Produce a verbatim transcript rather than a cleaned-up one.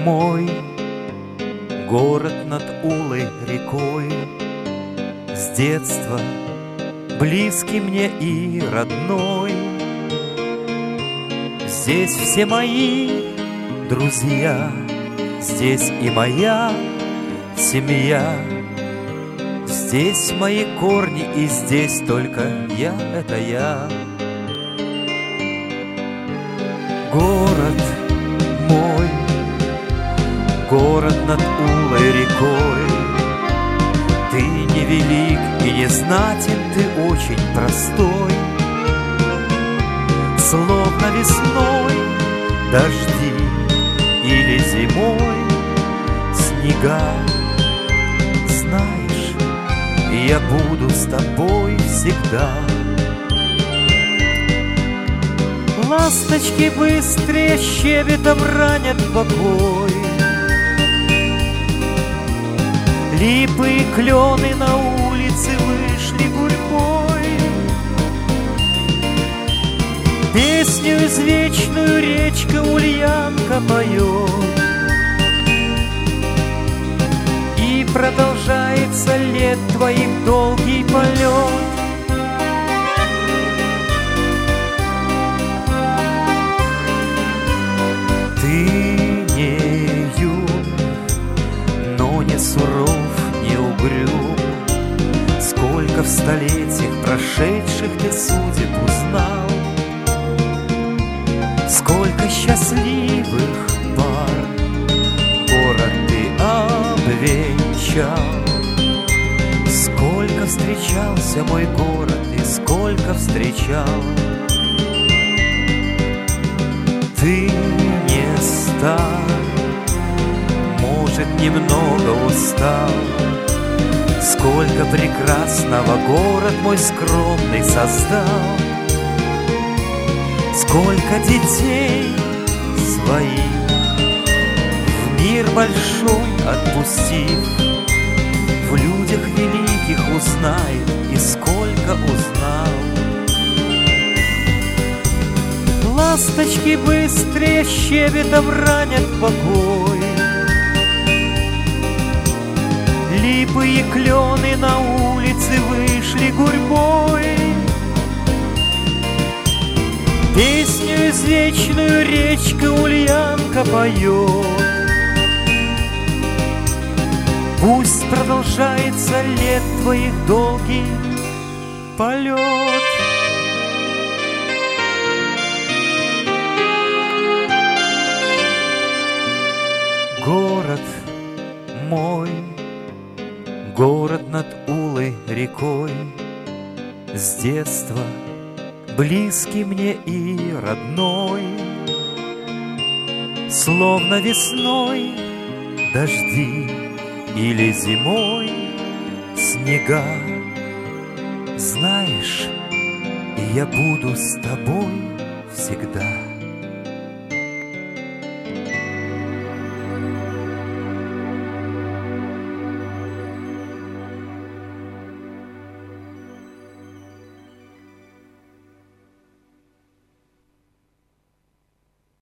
мой, город над улой рекой, с детства близкий мне и родной. Здесь все мои друзья, здесь и моя семья, здесь мои корни, и здесь только я — это я. Город мой, город над улой рекой, ты не велик и не знатен, ты очень простой. Словно весной дожди или зимой снега, знаешь, я буду с тобой всегда. Ласточки быстрее щебетом ранят покой, липы и клены на улице вышли гурьбой. Песню извечную речка Ульянка поет, и продолжается лет твоих долгий полет. Ты не юн, но не суров, не угрюм. Сколько в столетиях прошедших ты судеб узнал, сколько счастливых пар город ты обвенчал. Сколько встречался мой город и сколько встречал. Ты не стар, может, немного устал. Сколько прекрасного город мой скромный создал. Сколько детей своих в мир большой отпустив, в людях великих узнает, и сколько узнал. Ласточки быстрее щебетом ранят покой, липы и клены на улице вышли гурьбой. Песню извечную речка Ульянка поет, пусть продолжается лет твоих долгий полет. Город мой, город над улой рекой, с детства близкий мне и родной. Словно весной дожди или зимой снега, знаешь, я буду с тобой всегда.